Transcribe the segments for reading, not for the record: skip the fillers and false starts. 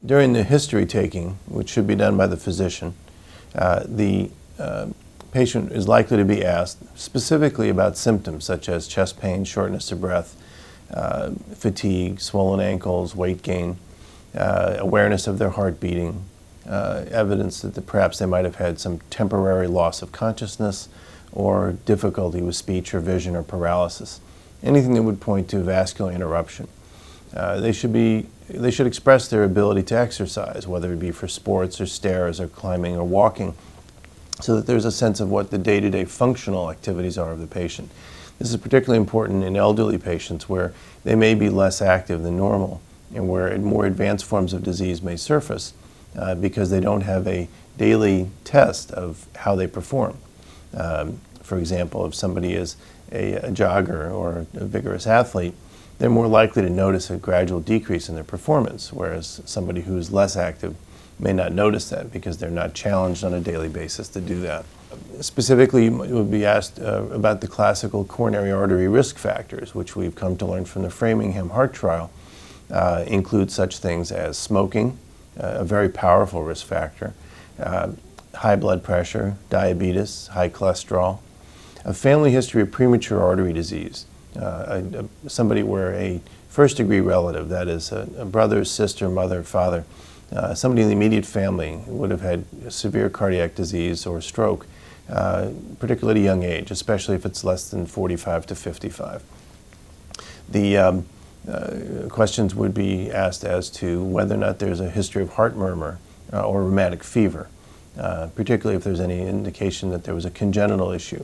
During the history taking, which should be done by the physician, the patient is likely to be asked specifically about symptoms such as chest pain, shortness of breath, fatigue, swollen ankles, weight gain, awareness of their heart beating, evidence that perhaps they might have had some temporary loss of consciousness or difficulty with speech or vision or paralysis. Anything that would point to vascular interruption. They should express their ability to exercise, whether it be for sports or stairs or climbing or walking, so that there's a sense of what the day-to-day functional activities are of the patient. This is particularly important in elderly patients where they may be less active than normal and where more advanced forms of disease may surface because they don't have a daily test of how they perform. For example, if somebody is a jogger or a vigorous athlete, they're more likely to notice a gradual decrease in their performance, whereas somebody who's less active may not notice that because they're not challenged on a daily basis to do that. Specifically, you would be asked about the classical coronary artery risk factors, which we've come to learn from the Framingham Heart Trial, include such things as smoking, a very powerful risk factor, high blood pressure, diabetes, high cholesterol, a family history of premature artery disease, somebody where a first-degree relative, that is a brother, sister, mother, father, somebody in the immediate family would have had severe cardiac disease or stroke, particularly at a young age, especially if it's less than 45 to 55. The questions would be asked as to whether or not there's a history of heart murmur or rheumatic fever, particularly if there's any indication that there was a congenital issue.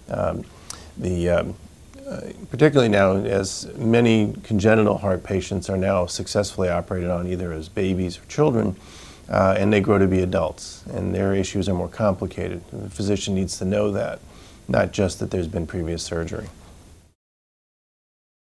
Particularly now, as many congenital heart patients are now successfully operated on either as babies or children, and they grow to be adults, and their issues are more complicated. The physician needs to know that, not just that there's been previous surgery.